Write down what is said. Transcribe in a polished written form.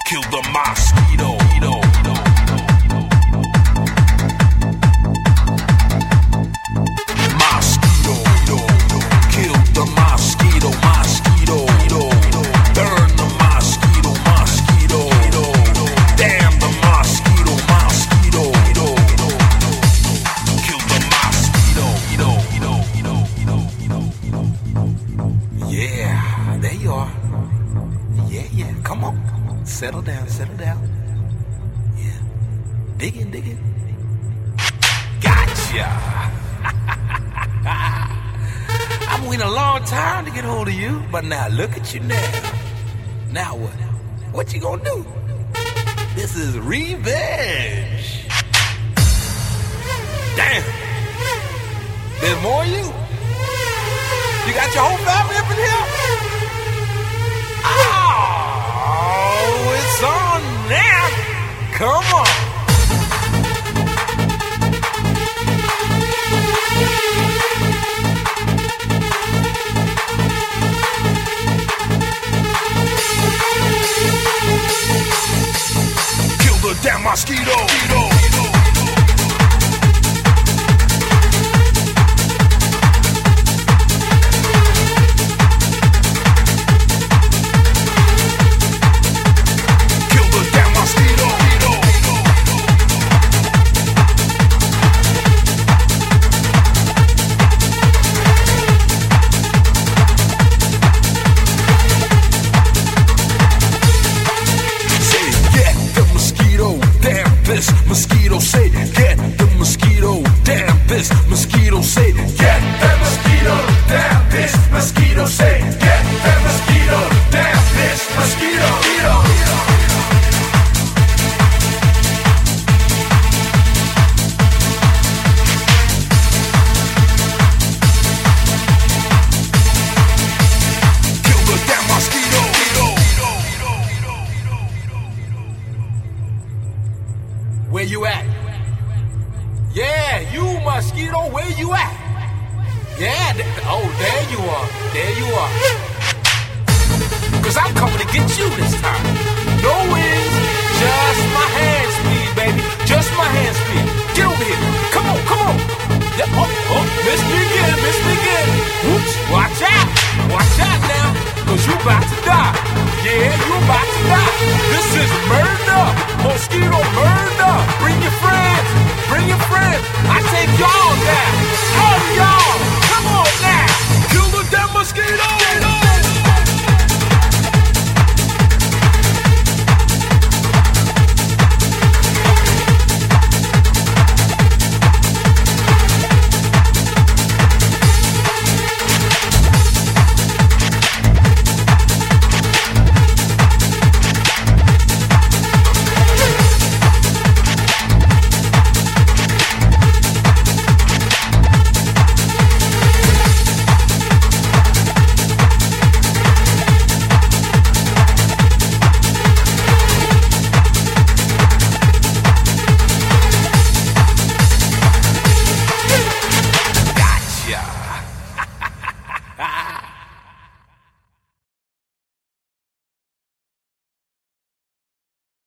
Kill the mosquito. Mosquito. Kill the mosquito. Mosquito. Burn the mosquito. Mosquito. Damn the mosquito. Mosquito. Kill the mosquito. Yeah, there you are. Yeah, come on. Settle down. Yeah. Dig in. Gotcha. I've waited a long time to get hold of you, but now look at you now. Now what? What you gonna do? This is revenge. Damn. There's more of you? You got your whole family up in here? Oh, it's on now. Come on. Kill the damn mosquito. Mosquito say, get the mosquito, damn this mosquito say, get the mosquito, damn this mosquito say, get the mosquito, damn this mosquito. Kill the damn mosquito. Where you at? Yeah, you mosquito, where you at? Yeah, there you are. Cause I'm coming to get you this time. No wings, just my hand speed, baby. Just my hand speed. Get over here. Come on. Yeah, missed me again.